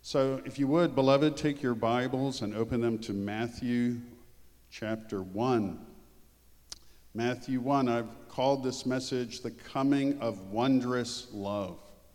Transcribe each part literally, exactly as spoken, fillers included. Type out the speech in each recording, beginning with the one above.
So if you would, beloved, take your Bibles and open them to Matthew chapter one. Matthew one, I've called this message The Coming of Wondrous Love.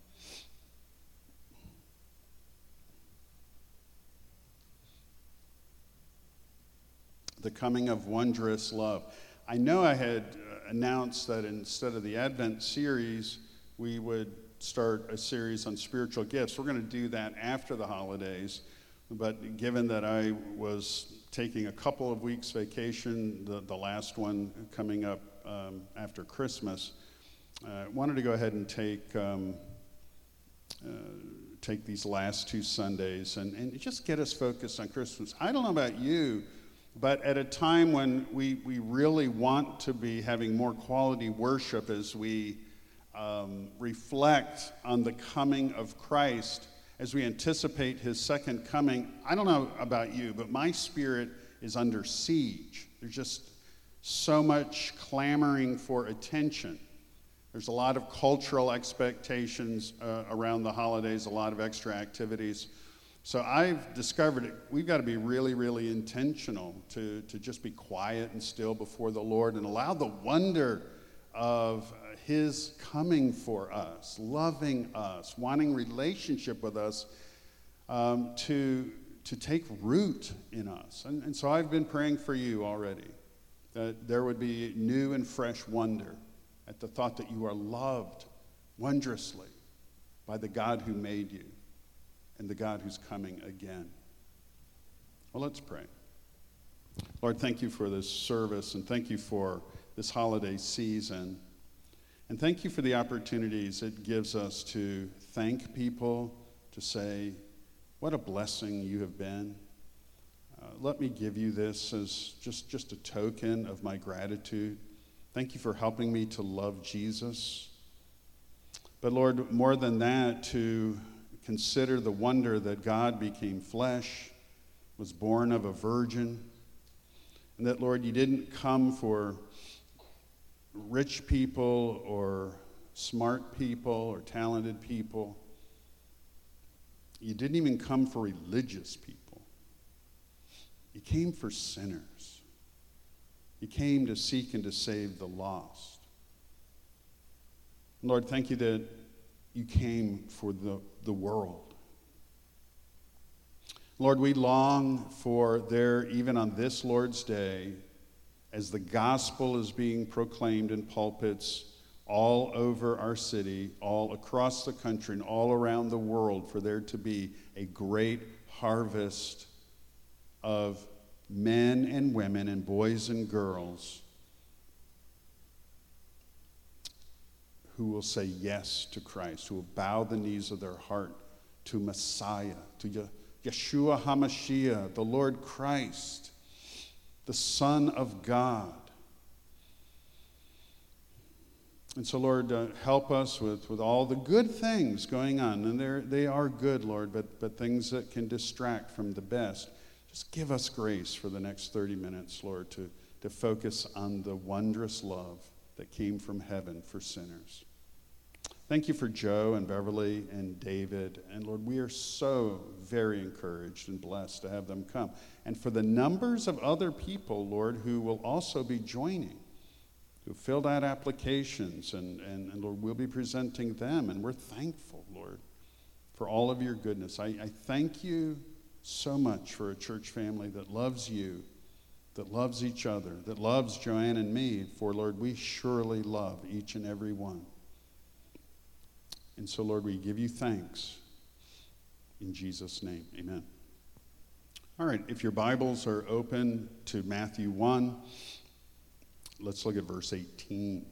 The Coming of Wondrous Love. I know I had uh, announced that instead of the Advent series, we would start a series on spiritual gifts. We're going to do that after the holidays, but given that I was taking a couple of weeks vacation, the, the last one coming up um, after Christmas, I uh, wanted to go ahead and take um, uh, take these last two Sundays and, and just get us focused on Christmas. I don't know about you, but at a time when we, we really want to be having more quality worship as we um, reflect on the coming of Christ, as we anticipate his second coming, I don't know about you, but my spirit is under siege. There's just so much clamoring for attention. There's a lot of cultural expectations uh, around the holidays, a lot of extra activities. So I've discovered it, we've got to be really, really intentional to, to just be quiet and still before the Lord and allow the wonder of his coming for us, loving us, wanting relationship with us um, to, to take root in us. And, and so I've been praying for you already, that there would be new and fresh wonder at the thought that you are loved wondrously by the God who made you and the God who's coming again. Well, let's pray. Lord, thank you for this service, and thank you for this holiday season. And thank you for the opportunities it gives us to thank people, to say, what a blessing you have been. Uh, let me give you this as just, just a token of my gratitude. Thank you for helping me to love Jesus. But Lord, more than that, to consider the wonder that God became flesh, was born of a virgin, and that, Lord, you didn't come for rich people or smart people or talented people. You didn't even come for religious people. You came for sinners. You came to seek and to save the lost. Lord, thank you that you came for the, the world. Lord, we long for there, even on this Lord's Day, as the gospel is being proclaimed in pulpits all over our city, all across the country, and all around the world, for there to be a great harvest of men and women and boys and girls who will say yes to Christ, who will bow the knees of their heart to Messiah, to Yeshua HaMashiach, the Lord Christ, the Son of God. And so, Lord, uh, help us with, with all the good things going on. And they're, they are good, Lord, but, but things that can distract from the best. Just give us grace for the next thirty minutes, Lord, to, to focus on the wondrous love that came from heaven for sinners. Thank you for Joe and Beverly and David. And Lord, we are so very encouraged and blessed to have them come. And for the numbers of other people, Lord, who will also be joining, who filled out applications, and, and, and Lord, we'll be presenting them. And we're thankful, Lord, for all of your goodness. I, I thank you so much for a church family that loves you, that loves each other, that loves Joanne and me, for, Lord, we surely love each and every one. And so, Lord, we give you thanks in Jesus' name. Amen. All right, if your Bibles are open to Matthew one, let's look at verse eighteen.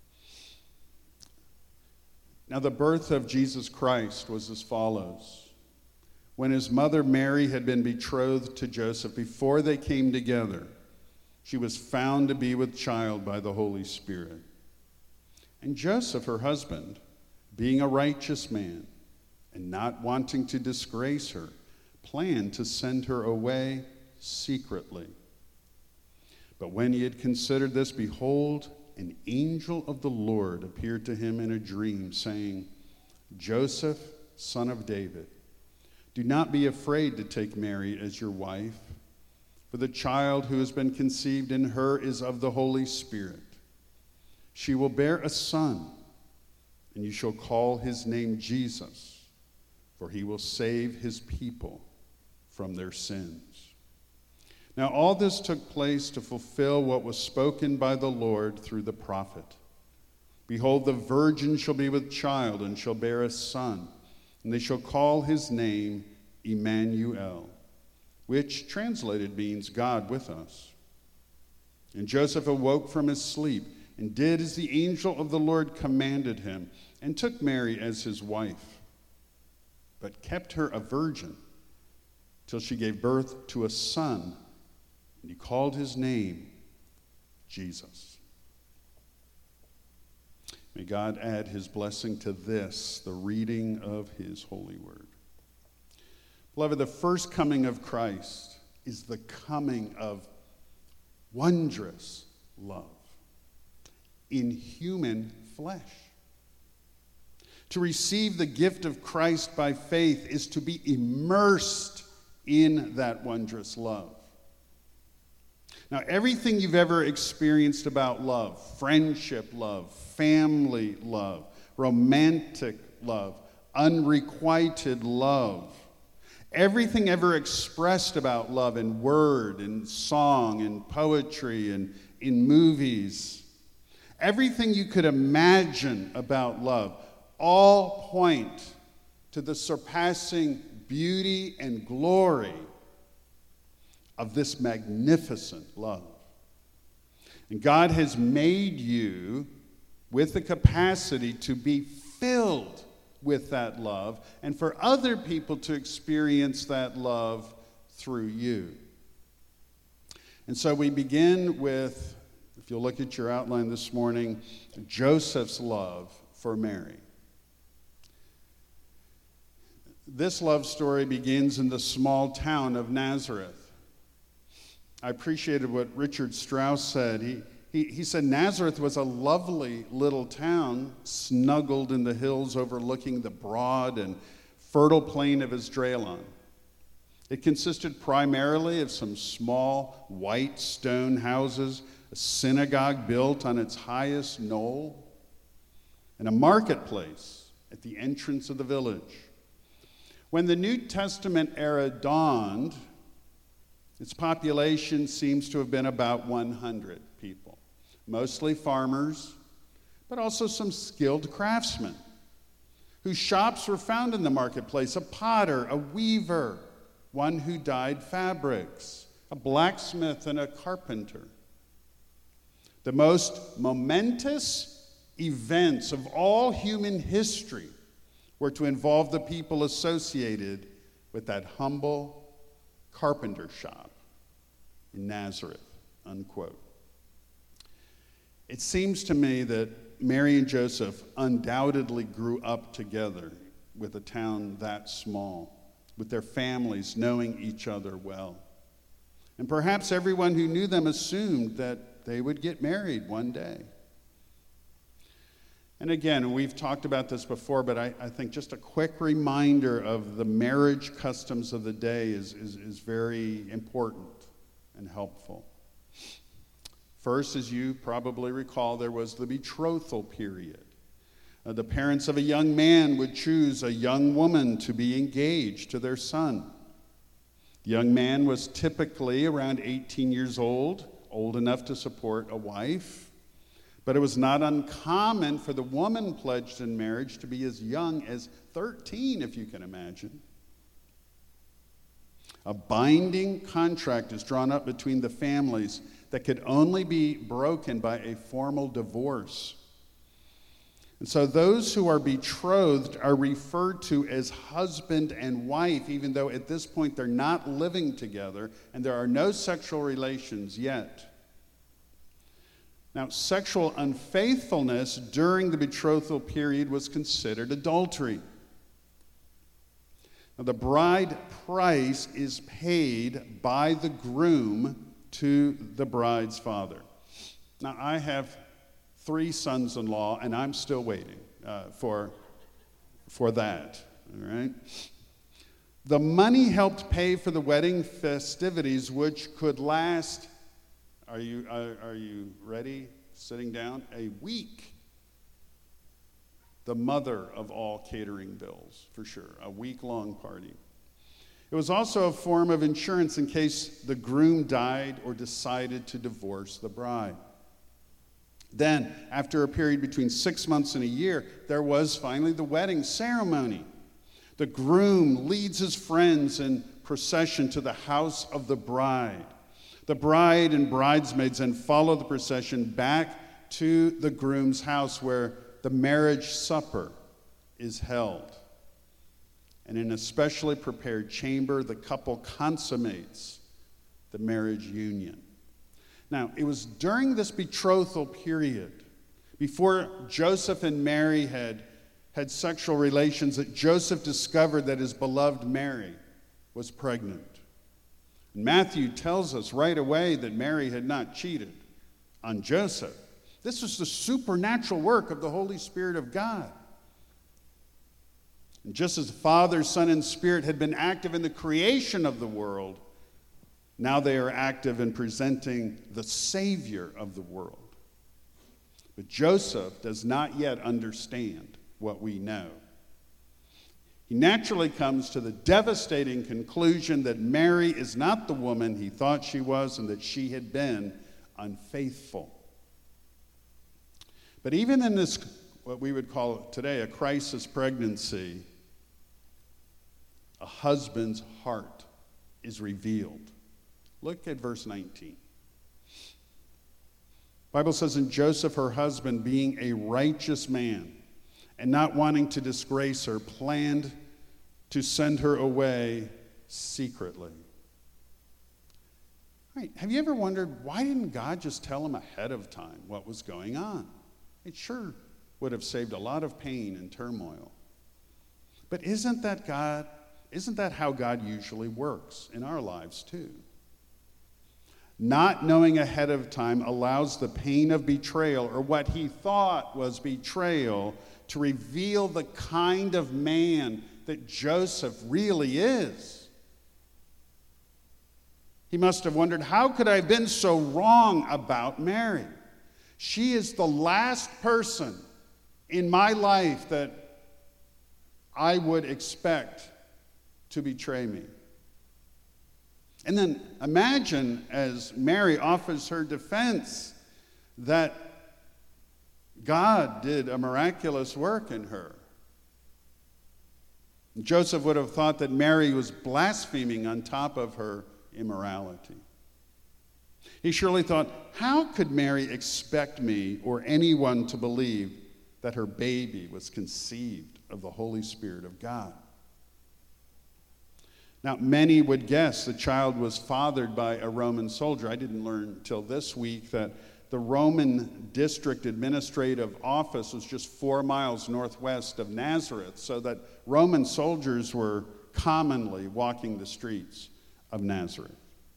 Now, the birth of Jesus Christ was as follows. When his mother Mary had been betrothed to Joseph, before they came together, she was found to be with child by the Holy Spirit. And Joseph, her husband, being a righteous man and not wanting to disgrace her, planned to send her away secretly. But when he had considered this, behold, an angel of the Lord appeared to him in a dream, saying, Joseph, son of David, Do not be afraid to take Mary as your wife, for the child who has been conceived in her is of the Holy Spirit. She will bear a son, and you shall call his name Jesus, for he will save his people from their sins. Now all this took place to fulfill what was spoken by the Lord through the prophet. Behold, the virgin shall be with child and shall bear a son, and they shall call his name Emmanuel, which translated means God with us. And Joseph awoke from his sleep and did as the angel of the Lord commanded him, and took Mary as his wife, but kept her a virgin till she gave birth to a son, and he called his name Jesus. May God add his blessing to this, the reading of his holy word. Beloved, the first coming of Christ is the coming of wondrous love in human flesh. To receive the gift of Christ by faith is to be immersed in that wondrous love. Now, everything you've ever experienced about love, friendship love, family love, romantic love, unrequited love, everything ever expressed about love in word, in song, in poetry, and in movies, everything you could imagine about love, all point to the surpassing beauty and glory of this magnificent love. And God has made you with the capacity to be filled with that love, and for other people to experience that love through you. And so we begin with, if you'll look at your outline this morning, Joseph's love for Mary. This love story begins in the small town of Nazareth. I appreciated what Richard Strauss said. He, he, he said Nazareth was a lovely little town snuggled in the hills overlooking the broad and fertile plain of Esdraelon. It consisted primarily of some small white stone houses, a synagogue built on its highest knoll, and a marketplace at the entrance of the village. When the New Testament era dawned, its population seems to have been about one hundred people, mostly farmers, but also some skilled craftsmen whose shops were found in the marketplace: a potter, a weaver, one who dyed fabrics, a blacksmith, and a carpenter. The most momentous events of all human history were to involve the people associated with that humble carpenter shop in Nazareth, unquote. It seems to me that Mary and Joseph undoubtedly grew up together with a town that small, with their families knowing each other well. And perhaps everyone who knew them assumed that they would get married one day. And again, we've talked about this before, but I, I think just a quick reminder of the marriage customs of the day is, is, is very important and helpful. First, as you probably recall, there was the betrothal period. Uh, the parents of a young man would choose a young woman to be engaged to their son. The young man was typically around eighteen years old, old enough to support a wife. But it was not uncommon for the woman pledged in marriage to be as young as thirteen, if you can imagine. A binding contract is drawn up between the families that could only be broken by a formal divorce. And so those who are betrothed are referred to as husband and wife, even though at this point they're not living together and there are no sexual relations yet. Now, sexual unfaithfulness during the betrothal period was considered adultery. Now, the bride price is paid by the groom to the bride's father. Now, I have three sons-in-law, and I'm still waiting uh, for, for that, all right? The money helped pay for the wedding festivities, which could last, are you, are, are you ready? Sitting down? A week. The mother of all catering bills, for sure. A week-long party. It was also a form of insurance in case the groom died or decided to divorce the bride. Then, after a period between six months and a year, there was finally the wedding ceremony. The groom leads his friends in procession to the house of the bride. The bride and bridesmaids then follow the procession back to the groom's house where the marriage supper is held. And in a specially prepared chamber, the couple consummates the marriage union. Now, it was during this betrothal period, before Joseph and Mary had had sexual relations, that Joseph discovered that his beloved Mary was pregnant. And Matthew tells us right away that Mary had not cheated on Joseph. This was the supernatural work of the Holy Spirit of God. And just as the Father, Son, and Spirit had been active in the creation of the world, now they are active in presenting the Savior of the world. But Joseph does not yet understand what we know. He naturally comes to the devastating conclusion that Mary is not the woman he thought she was and that she had been unfaithful. But even in this, what we would call today a crisis pregnancy, a husband's heart is revealed. Look at verse nineteen. The Bible says, "And Joseph, her husband, being a righteous man, and not wanting to disgrace her, planned to send her away secretly." Right. Have you ever wondered, why didn't God just tell him ahead of time what was going on? It sure would have saved a lot of pain and turmoil. But isn't that God, isn't that how God usually works in our lives too? Not knowing ahead of time allows the pain of betrayal, or what he thought was betrayal, to reveal the kind of man that Joseph really is. He must have wondered, how could I have been so wrong about Mary? She is the last person in my life that I would expect to betray me. And then imagine, as Mary offers her defense, that God did a miraculous work in her. Joseph would have thought that Mary was blaspheming on top of her immorality. He surely thought, how could Mary expect me or anyone to believe that her baby was conceived of the Holy Spirit of God? Now, many would guess the child was fathered by a Roman soldier. I didn't learn until this week that the Roman district administrative office was just four miles northwest of Nazareth, so that Roman soldiers were commonly walking the streets of Nazareth.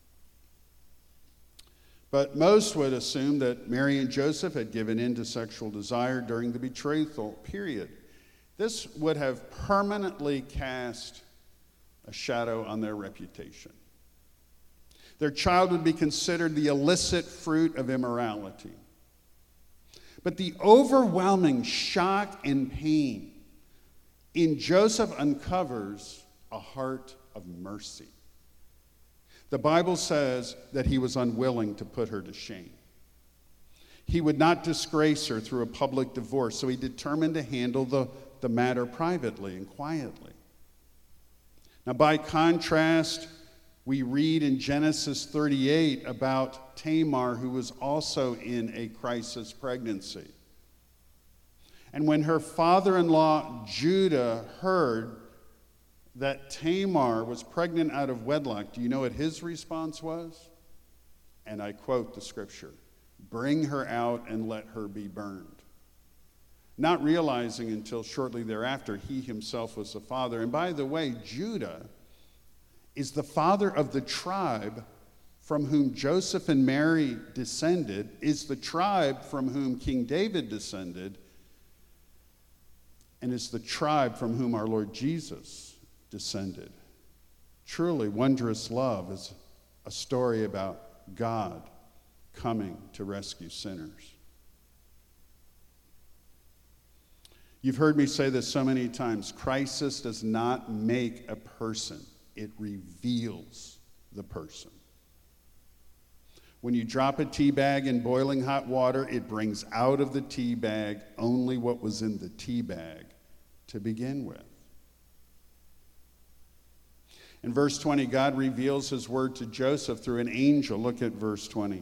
But most would assume that Mary and Joseph had given in to sexual desire during the betrothal period. This would have permanently cast a shadow on their reputation. Their child would be considered the illicit fruit of immorality. But the overwhelming shock and pain in Joseph uncovers a heart of mercy. The Bible says that he was unwilling to put her to shame. He would not disgrace her through a public divorce, so he determined to handle the, the matter privately and quietly. Now, by contrast, we read in Genesis thirty-eight about Tamar, who was also in a crisis pregnancy. And when her father-in-law Judah heard that Tamar was pregnant out of wedlock, do you know what his response was? And I quote the scripture, "Bring her out and let her be burned." Not realizing until shortly thereafter he himself was the father. And by the way, Judah is the father of the tribe from whom Joseph and Mary descended, is the tribe from whom King David descended, and is the tribe from whom our Lord Jesus descended. Truly, wondrous love is a story about God coming to rescue sinners. You've heard me say this so many times. Crisis does not make a person. It reveals the person. When you drop a tea bag in boiling hot water, it brings out of the tea bag only what was in the tea bag to begin with. In verse twenty, God reveals his word to Joseph through an angel. Look at verse twenty.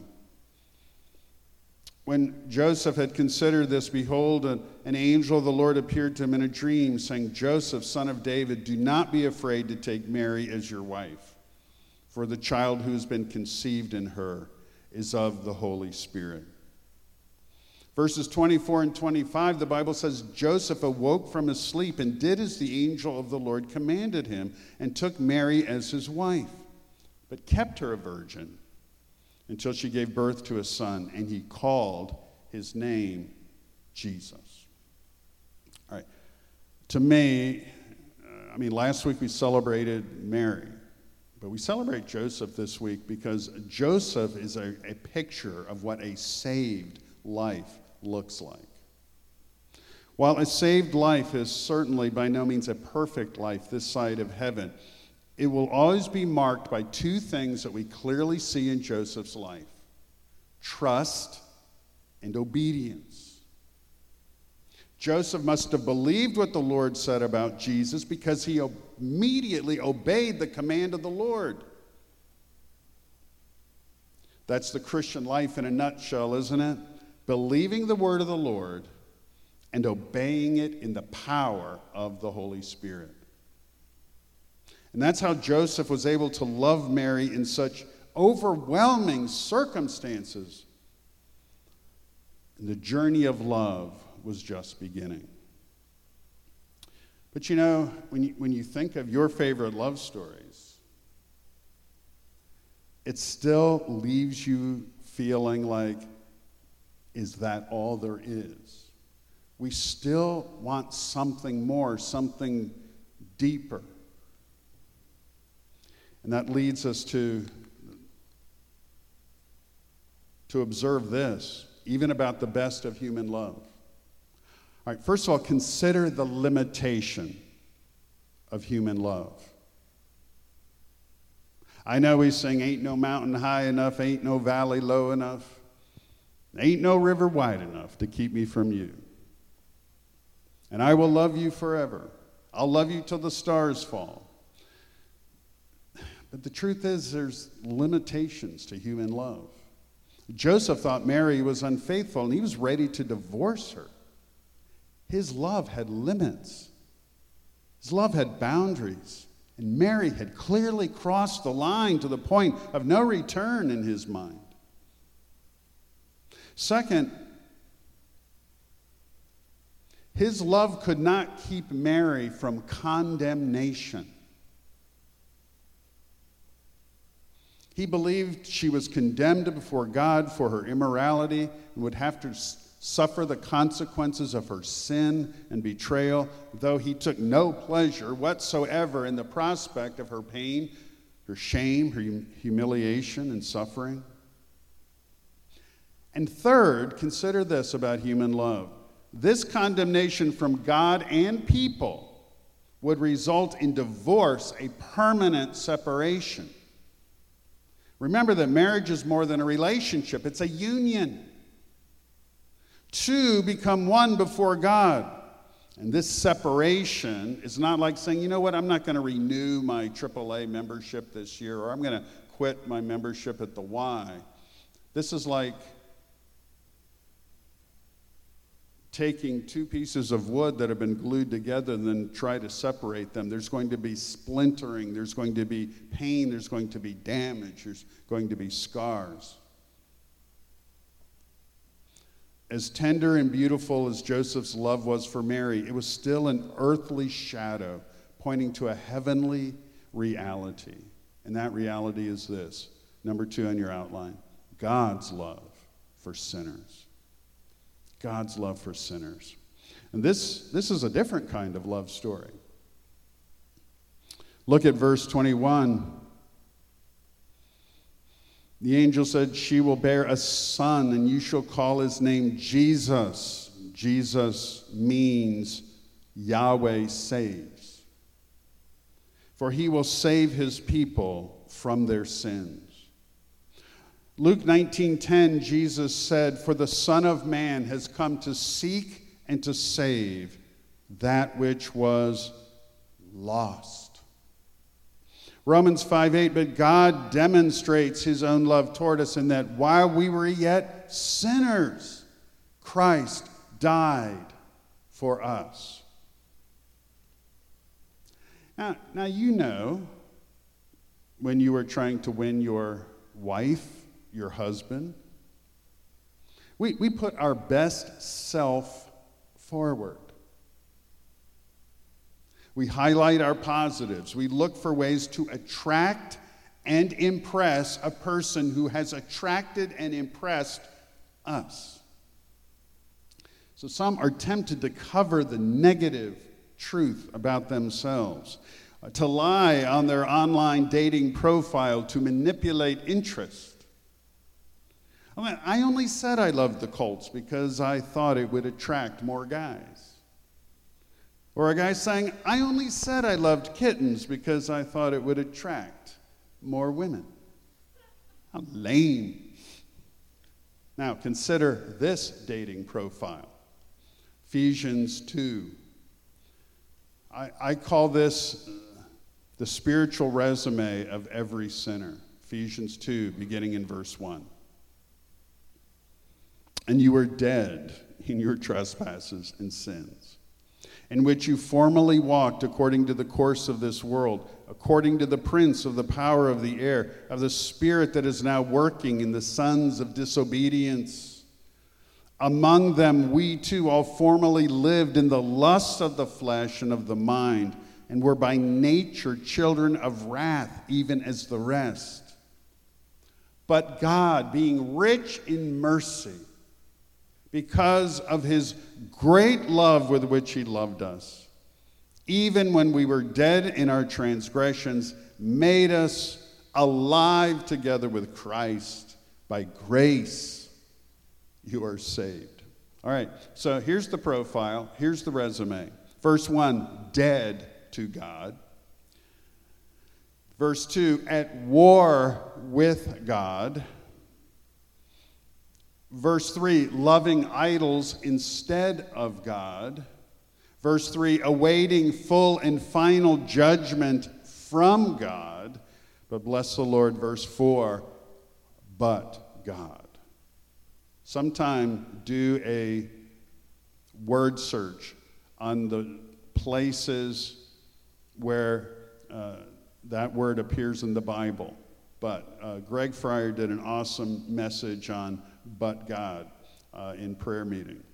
When Joseph had considered this, behold, an, an angel of the Lord appeared to him in a dream, saying, Joseph, son of David, do not be afraid to take Mary as your wife, for the child who has been conceived in her is of the Holy Spirit. Verses twenty-four and twenty-five, the Bible says, Joseph awoke from his sleep and did as the angel of the Lord commanded him, and took Mary as his wife, but kept her a virgin until she gave birth to a son, and he called his name Jesus. All right. To me, uh, I mean, last week we celebrated Mary, but we celebrate Joseph this week because Joseph is a, a picture of what a saved life looks like. While a saved life is certainly by no means a perfect life this side of heaven, it will always be marked by two things that we clearly see in Joseph's life: trust and obedience. Joseph must have believed what the Lord said about Jesus because he immediately obeyed the command of the Lord. That's the Christian life in a nutshell, isn't it? Believing the word of the Lord and obeying it in the power of the Holy Spirit. And that's how Joseph was able to love Mary in such overwhelming circumstances. And the journey of love was just beginning. But you know, when you, when you think of your favorite love stories, it still leaves you feeling like, is that all there is? We still want something more, something deeper. And that leads us to, to observe this, even about the best of human love. All right, first of all, consider the limitation of human love. I know we sing, ain't no mountain high enough, ain't no valley low enough, ain't no river wide enough to keep me from you. And I will love you forever. I'll love you till the stars fall. But the truth is, there's limitations to human love. Joseph thought Mary was unfaithful, and he was ready to divorce her. His love had limits. His love had boundaries. And Mary had clearly crossed the line to the point of no return in his mind. Second, his love could not keep Mary from condemnation. He believed she was condemned before God for her immorality and would have to suffer the consequences of her sin and betrayal, though he took no pleasure whatsoever in the prospect of her pain, her shame, her humiliation, and suffering. And third, consider this about human love. This condemnation from God and people would result in divorce, a permanent separation. Remember that marriage is more than a relationship, it's a union. Two become one before God. And this separation is not like saying, you know what, I'm not going to renew my triple A membership this year, or I'm going to quit my membership at the Y. This is like taking two pieces of wood that have been glued together and then try to separate them. There's going to be splintering, there's going to be pain, there's going to be damage, there's going to be scars. As tender and beautiful as Joseph's love was for Mary, it was still an earthly shadow pointing to a heavenly reality. And that reality is this. Number two on your outline, God's love for sinners. God's love for sinners. And this, this is a different kind of love story. Look at verse twenty-one. The angel said, she will bear a son, and you shall call his name Jesus. Jesus means Yahweh saves. For he will save his people from their sins. Luke nineteen ten, Jesus said, for the Son of Man has come to seek and to save that which was lost. Romans five eight, but God demonstrates his own love toward us in that while we were yet sinners, Christ died for us. Now, now you know when you were trying to win your wife, your husband, we, we put our best self forward. We highlight our positives. We look for ways to attract and impress a person who has attracted and impressed us. So some are tempted to cover the negative truth about themselves, uh, to lie on their online dating profile, to manipulate interest. I mean, I only said I loved the Colts because I thought it would attract more guys. Or a guy saying, I only said I loved kittens because I thought it would attract more women. How lame. Now, consider this dating profile. Ephesians two. I, I call this uh, the spiritual resume of every sinner. Ephesians two, beginning in verse one. And you were dead in your trespasses and sins, in which you formerly walked according to the course of this world, according to the prince of the power of the air, of the spirit that is now working in the sons of disobedience. Among them we too all formerly lived in the lusts of the flesh and of the mind, and were by nature children of wrath, even as the rest. But God, being rich in mercy, because of his great love with which he loved us, even when we were dead in our transgressions, made us alive together with Christ. By grace, you are saved. All right, so here's the profile. Here's the resume. Verse one, dead to God. Verse two, at war with God. Verse three, loving idols instead of God. Verse three, awaiting full and final judgment from God. But bless the Lord, verse four, but God. Sometime do a word search on the places where uh, that word appears in the Bible. But uh, Greg Fryer did an awesome message on but God uh, in prayer meeting.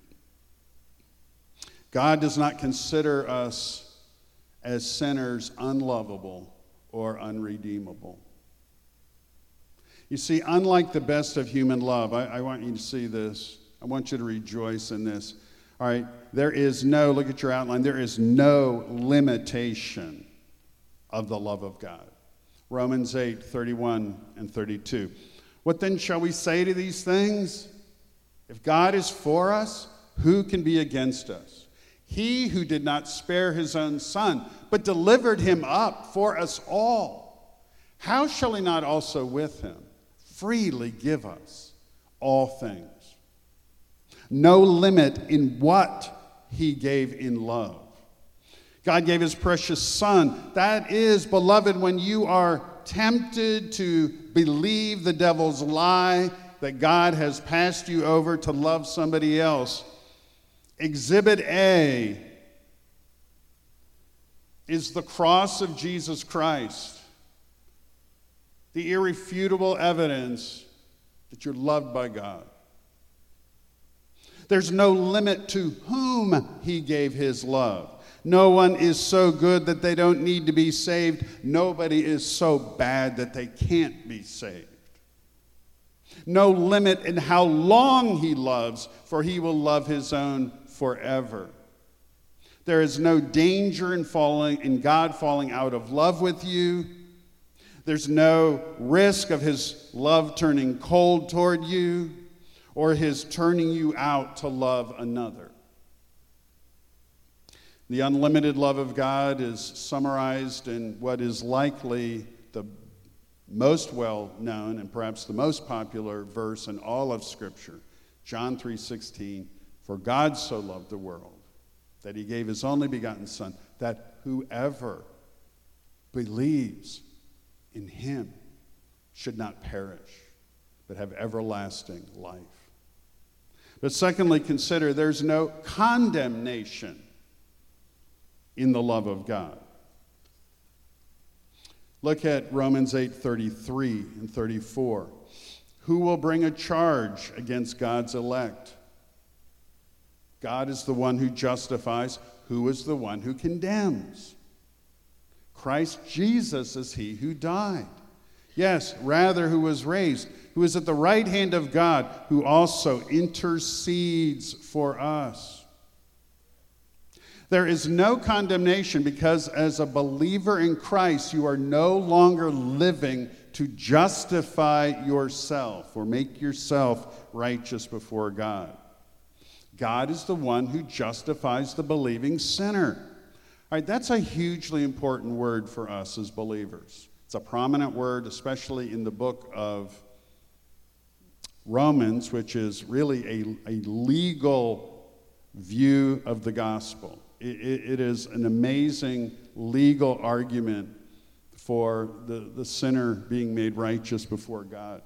God does not consider us as sinners unlovable or unredeemable. You see, unlike the best of human love, I, I want you to see this. I want you to rejoice in this. All right, there is no, look at your outline, there is no limitation of the love of God. Romans eight, thirty-one and thirty-two. What then shall we say to these things? If God is for us, who can be against us? He who did not spare his own son, but delivered him up for us all, how shall he not also with him freely give us all things? No limit in what he gave in love. God gave his precious son. That is, beloved, when you are tempted to believe the devil's lie that God has passed you over to love somebody else, Exhibit A is the cross of Jesus Christ, the irrefutable evidence that you're loved by God. There's no limit to whom he gave his love. No one is so good that they don't need to be saved. Nobody is so bad that they can't be saved. No limit in how long he loves, for he will love his own forever. There is no danger in falling in God falling out of love with you. There's no risk of his love turning cold toward you or his turning you out to love another. The unlimited love of God is summarized in what is likely the most well-known and perhaps the most popular verse in all of Scripture, John three sixteen, for God so loved the world that he gave his only begotten Son, that whoever believes in him should not perish, but have everlasting life. But secondly, consider there's no condemnation in the love of God. Look at Romans eight thirty-three and thirty-four. Who will bring a charge against God's elect? God is the one who justifies. Who is the one who condemns? Christ Jesus is he who died. Yes, rather who was raised, who is at the right hand of God, who also intercedes for us. There is no condemnation because as a believer in Christ, you are no longer living to justify yourself or make yourself righteous before God. God is the one who justifies the believing sinner. All right, that's a hugely important word for us as believers. It's a prominent word, especially in the book of Romans, which is really a, a legal view of the gospel. It, it, it is an amazing legal argument for the, the sinner being made righteous before God.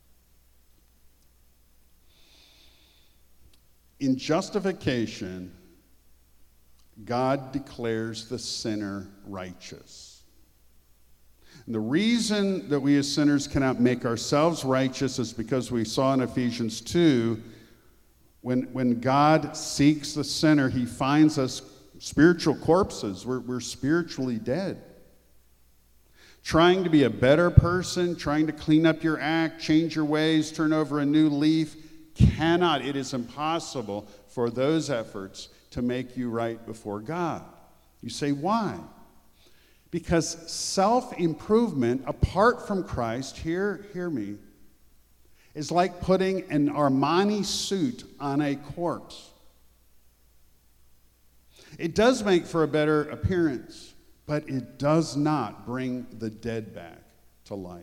In justification, God declares the sinner righteous. And the reason that we as sinners cannot make ourselves righteous is because we saw in Ephesians two, when, when God seeks the sinner, he finds us spiritual corpses. We're, we're spiritually dead. Trying to be a better person, trying to clean up your act, change your ways, turn over a new leaf, cannot, it is impossible for those efforts to make you right before God. You say, why? Because self-improvement apart from Christ, hear, hear me, is like putting an Armani suit on a corpse. It does make for a better appearance, but it does not bring the dead back to life.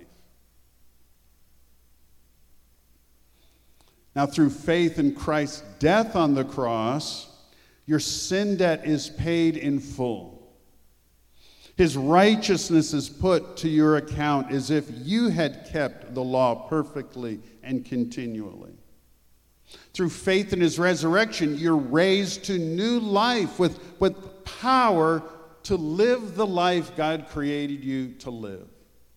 Now, through faith in Christ's death on the cross, your sin debt is paid in full. His righteousness is put to your account as if you had kept the law perfectly and continually. Through faith in his resurrection, you're raised to new life with, with power to live the life God created you to live.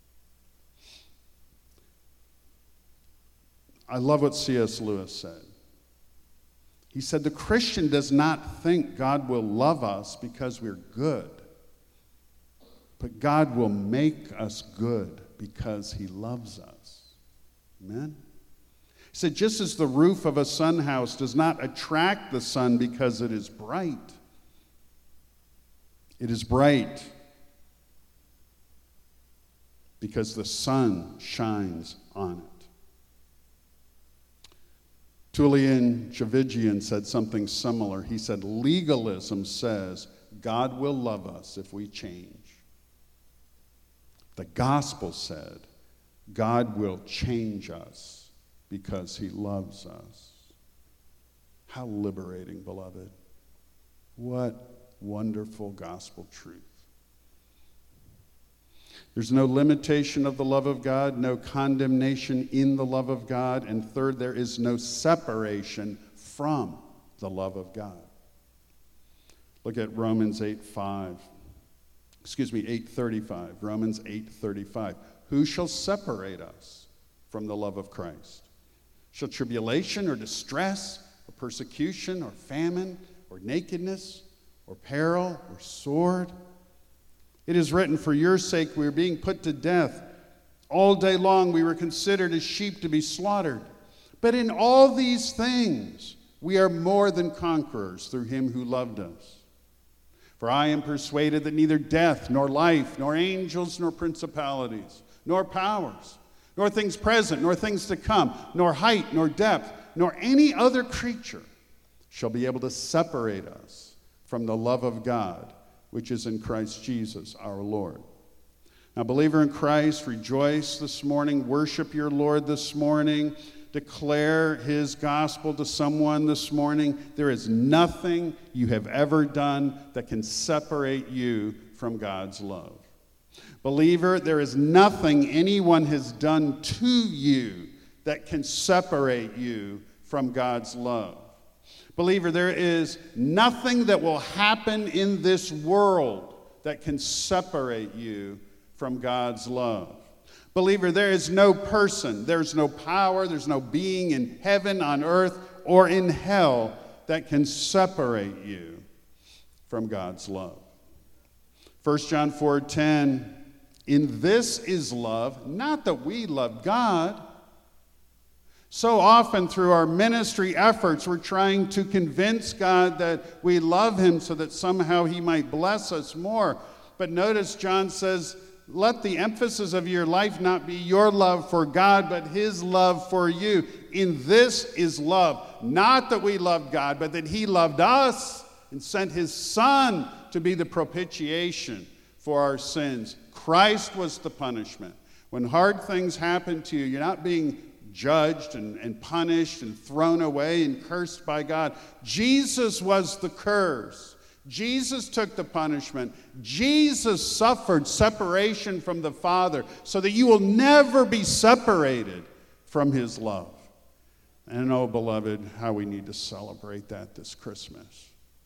I love what C S Lewis said. He said, the Christian does not think God will love us because we're good, but God will make us good because he loves us. Amen? He said, just as the roof of a sun house does not attract the sun because it is bright, it is bright because the sun shines on it. Tullian Tchividjian said something similar. He said, legalism says God will love us if we change. The gospel said God will change us because he loves us. How liberating, beloved. What wonderful gospel truth. There's no limitation of the love of God, no condemnation in the love of God, and third, there is no separation from the love of God. Look at Romans eight five. Excuse me, eight thirty-five. Romans eight thirty-five. Who shall separate us from the love of Christ? Shall tribulation or distress or persecution or famine or nakedness or peril or sword? It is written, for your sake we are being put to death. All day long we were considered as sheep to be slaughtered. But in all these things we are more than conquerors through him who loved us. For I am persuaded that neither death, nor life, nor angels, nor principalities, nor powers, nor things present, nor things to come, nor height, nor depth, nor any other creature shall be able to separate us from the love of God, which is in Christ Jesus our Lord. Now, believer in Christ, rejoice this morning, worship your Lord this morning, declare his gospel to someone this morning. There is nothing you have ever done that can separate you from God's love. Believer, there is nothing anyone has done to you that can separate you from God's love. Believer, there is nothing that will happen in this world that can separate you from God's love. Believer, there is no person, there's no power, there's no being in heaven, on earth, or in hell that can separate you from God's love. First John four ten, in this is love, not that we love God. So often through our ministry efforts, we're trying to convince God that we love him so that somehow he might bless us more. But notice John says, let the emphasis of your life not be your love for God, but his love for you. In this is love, not that we loved God, but that he loved us and sent his Son to be the propitiation for our sins. Christ was the punishment. When hard things happen to you, you're not being judged and, and punished and thrown away and cursed by God. Jesus was the curse. Jesus took the punishment. Jesus suffered separation from the Father so that you will never be separated from his love. And oh, beloved, how we need to celebrate that this Christmas.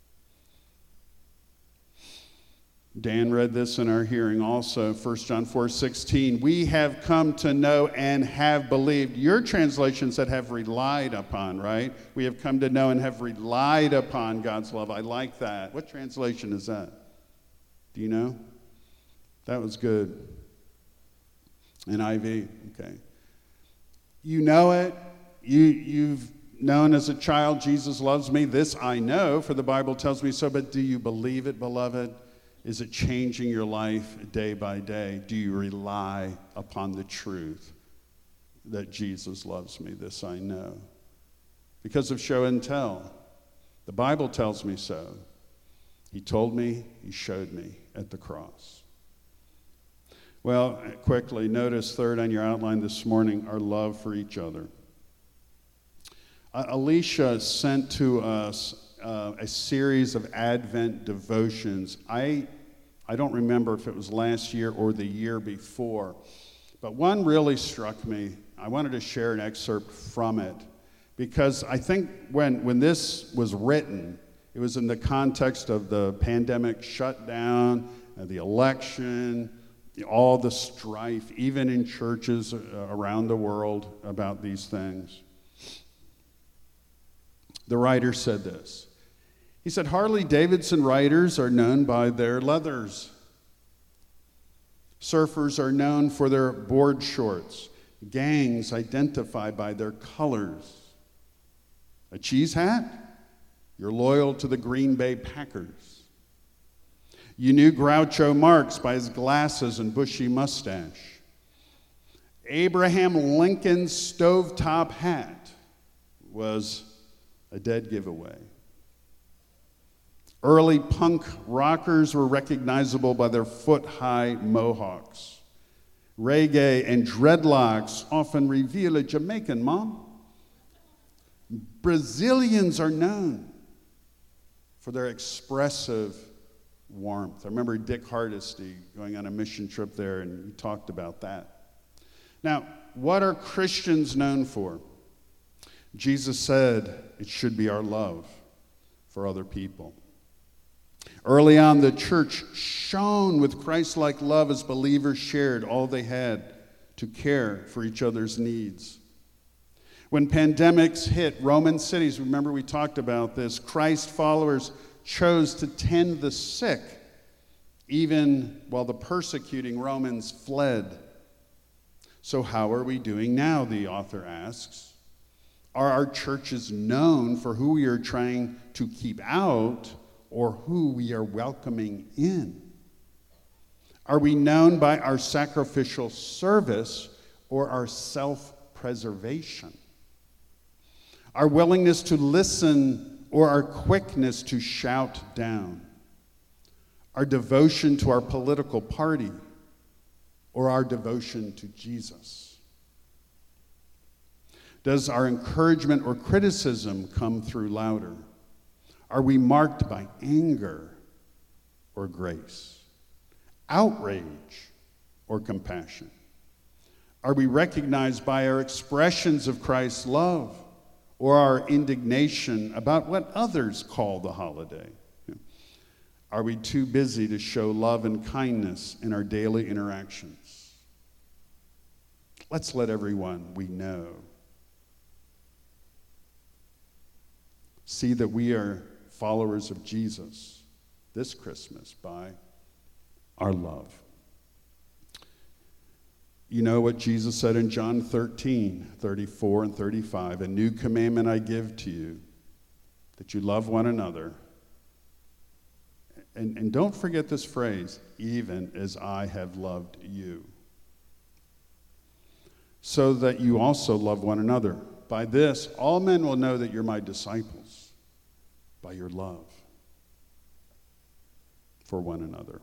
Dan read this in our hearing also, First John four sixteen. We have come to know and have believed. Your translation said have relied upon, right? We have come to know and have relied upon God's love. I like that. What translation is that? Do you know? That was good. N I V, okay. You know it. You, you've known as a child, Jesus loves me. This I know, for the Bible tells me so. But do you believe it, beloved? Is it changing your life day by day? Do you rely upon the truth that Jesus loves me? This I know. Because of show and tell. The Bible tells me so. He told me, he showed me at the cross. Well, quickly, notice third on your outline this morning, our love for each other. Uh, Alicia sent to us Uh, a series of Advent devotions. I, I don't remember if it was last year or the year before, but one really struck me. I wanted to share an excerpt from it because I think when, when this was written, it was in the context of the pandemic shutdown, uh, the election, all the strife, even in churches uh, around the world about these things. The writer said this. He said, Harley-Davidson riders are known by their leathers. Surfers are known for their board shorts. Gangs identify by their colors. A cheese hat? You're loyal to the Green Bay Packers. You knew Groucho Marx by his glasses and bushy mustache. Abraham Lincoln's stovetop hat was a dead giveaway. Early punk rockers were recognizable by their foot-high mohawks. Reggae and dreadlocks often reveal a Jamaican mom. Brazilians are known for their expressive warmth. I remember Dick Hardesty going on a mission trip there, and he talked about that. Now, what are Christians known for? Jesus said it should be our love for other people. Early on, the church shone with Christ-like love as believers shared all they had to care for each other's needs. When pandemics hit Roman cities, remember we talked about this, Christ followers chose to tend the sick, even while the persecuting Romans fled. So how are we doing now, the author asks? Are our churches known for who we are trying to keep out, or who we are welcoming in? Are we known by our sacrificial service or our self-preservation? Our willingness to listen or our quickness to shout down? Our devotion to our political party or our devotion to Jesus? Does our encouragement or criticism come through louder? Are we marked by anger or grace? Outrage or compassion? Are we recognized by our expressions of Christ's love or our indignation about what others call the holiday? Are we too busy to show love and kindness in our daily interactions? Let's let everyone we know see that we are followers of Jesus this Christmas by our love. You know what Jesus said in John thirteen, thirty-four and thirty-five, "A new commandment I give to you, that you love one another." And, and don't forget this phrase, "even as I have loved you." So that you also love one another. By this, all men will know that you're my disciples, by your love for one another.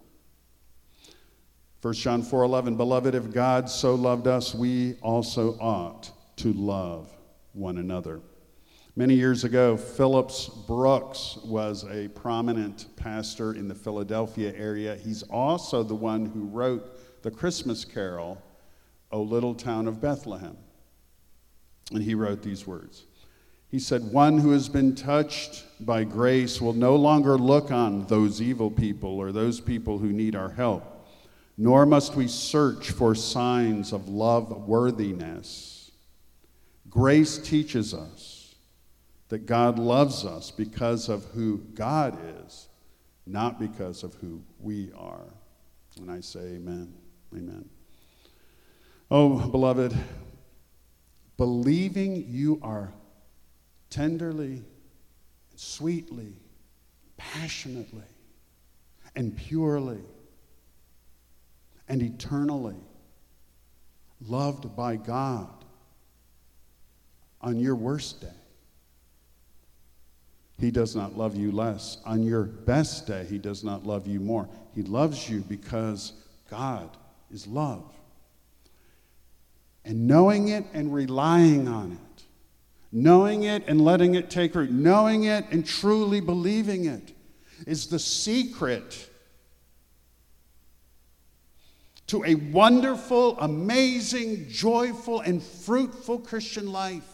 First John four eleven, "Beloved, if God so loved us, we also ought to love one another." Many years ago, Phillips Brooks was a prominent pastor in the Philadelphia area. He's also the one who wrote the Christmas carol, "O Little Town of Bethlehem." And he wrote these words. He said, "One who has been touched by grace will no longer look on those evil people or those people who need our help, nor must we search for signs of love worthiness. Grace teaches us that God loves us because of who God is, not because of who we are." And I say amen, amen. Oh, beloved, believing you are tenderly, sweetly, passionately, and purely, and eternally loved by God on your worst day. He does not love you less. On your best day, he does not love you more. He loves you because God is love. And knowing it and relying on it, knowing it and letting it take root, knowing it and truly believing it, is the secret to a wonderful, amazing, joyful, and fruitful Christian life.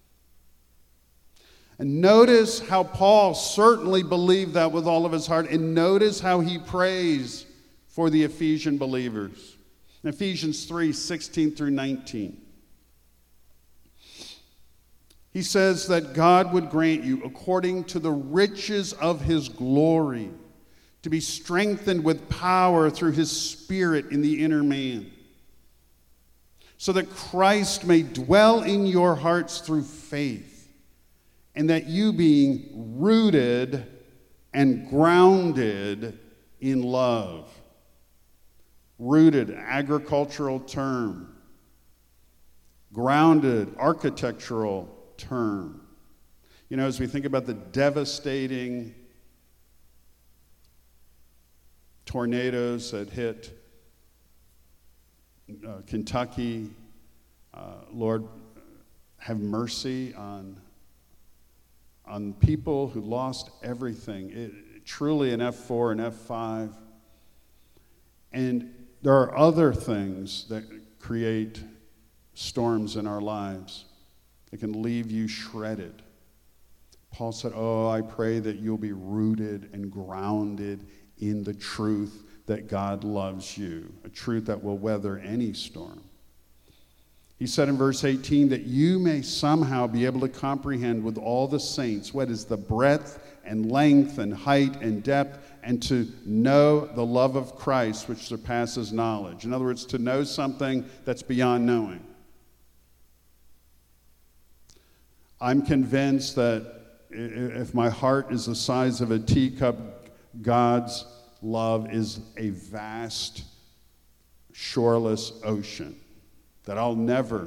And notice how Paul certainly believed that with all of his heart. And notice how he prays for the Ephesian believers. In Ephesians three, sixteen through nineteen. He says that God would grant you, according to the riches of his glory, to be strengthened with power through his Spirit in the inner man, so that Christ may dwell in your hearts through faith, and that you, being rooted and grounded in love. Rooted, agricultural term. Grounded, architectural term. You know, as we think about the devastating tornadoes that hit uh, Kentucky, uh, Lord, have mercy on on people who lost everything. It, truly an F four and F five. And there are other things that create storms in our lives that can leave you shredded. Paul said, oh, I pray that you'll be rooted and grounded in the truth that God loves you, a truth that will weather any storm. He said in verse eighteen that you may somehow be able to comprehend with all the saints what is the breadth and length and height and depth, and to know the love of Christ which surpasses knowledge. In other words, to know something that's beyond knowing. I'm convinced that if my heart is the size of a teacup, God's love is a vast, shoreless ocean that I'll never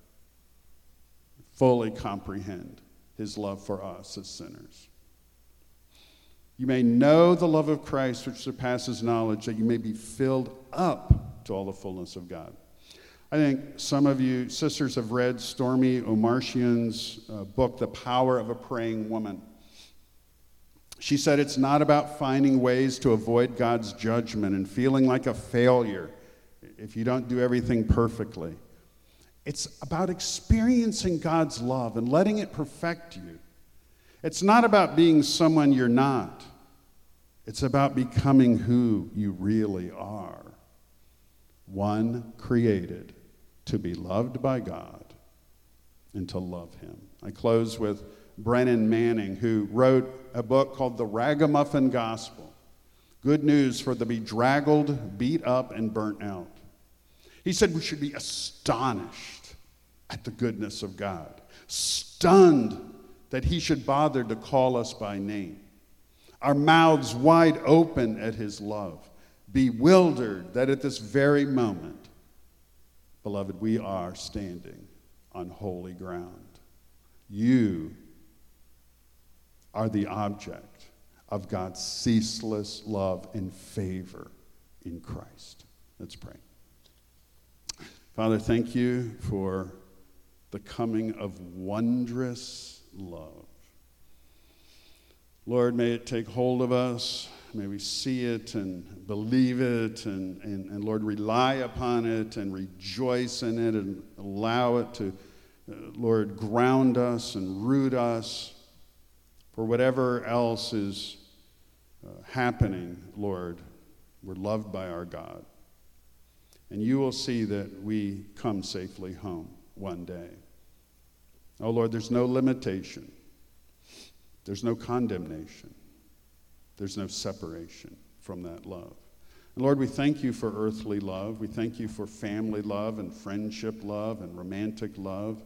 fully comprehend his love for us as sinners. You may know the love of Christ, which surpasses knowledge, that you may be filled up to all the fullness of God. I think some of you sisters have read Stormy Omartian's uh, book, The Power of a Praying Woman. She said it's not about finding ways to avoid God's judgment and feeling like a failure if you don't do everything perfectly. It's about experiencing God's love and letting it perfect you. It's not about being someone you're not. It's about becoming who you really are. One created to be loved by God and to love him. I close with Brennan Manning, who wrote a book called The Ragamuffin Gospel. Good news for the bedraggled, beat up, and burnt out. He said we should be astonished at the goodness of God, stunned that he should bother to call us by name, our mouths wide open at his love, bewildered that at this very moment, beloved, we are standing on holy ground. You are the object of God's ceaseless love and favor in Christ. Let's pray. Father, thank you for the coming of wondrous love. Lord, may it take hold of us. May we see it and believe it and, and, and Lord, rely upon it and rejoice in it and allow it to, uh, Lord, ground us and root us for whatever else is uh, happening, Lord. We're loved by our God. And you will see that we come safely home one day. Oh, Lord, there's no limitation. There's no condemnation. There's no separation from that love. And Lord, we thank you for earthly love. We thank you for family love and friendship love and romantic love.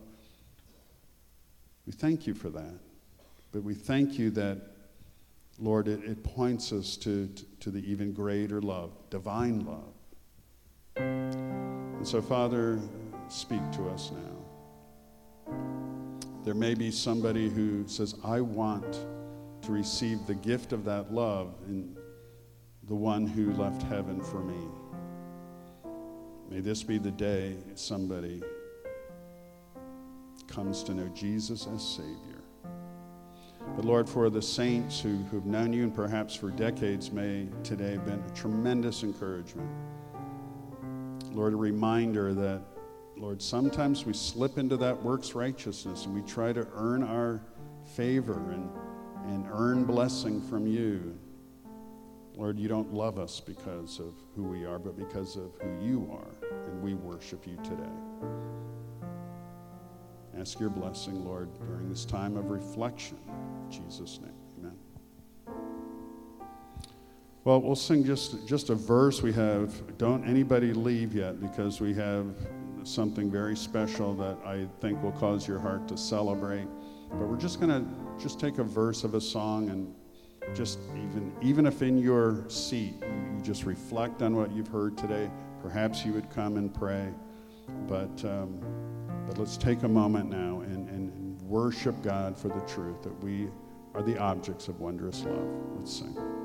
We thank you for that. But we thank you that, Lord, it, it points us to, to, to the even greater love, divine love. And so, Father, speak to us now. There may be somebody who says, I want to receive the gift of that love in the one who left heaven for me. May this be the day somebody comes to know Jesus as Savior. But Lord, for the saints who, who've known you and perhaps for decades, may today have been a tremendous encouragement. Lord, a reminder that, Lord, sometimes we slip into that works righteousness and we try to earn our favor and, and earn blessing from you. Lord, you don't love us because of who we are, but because of who you are, and we worship you today. Ask your blessing, Lord, during this time of reflection. In Jesus' name, amen. Well, we'll sing just, just a verse. We have, don't anybody leave yet, because we have something very special that I think will cause your heart to celebrate. But we're just going to just take a verse of a song and just even, even if in your seat, you just reflect on what you've heard today. Perhaps you would come and pray. But, um, but let's take a moment now and, and worship God for the truth that we are the objects of wondrous love. Let's sing.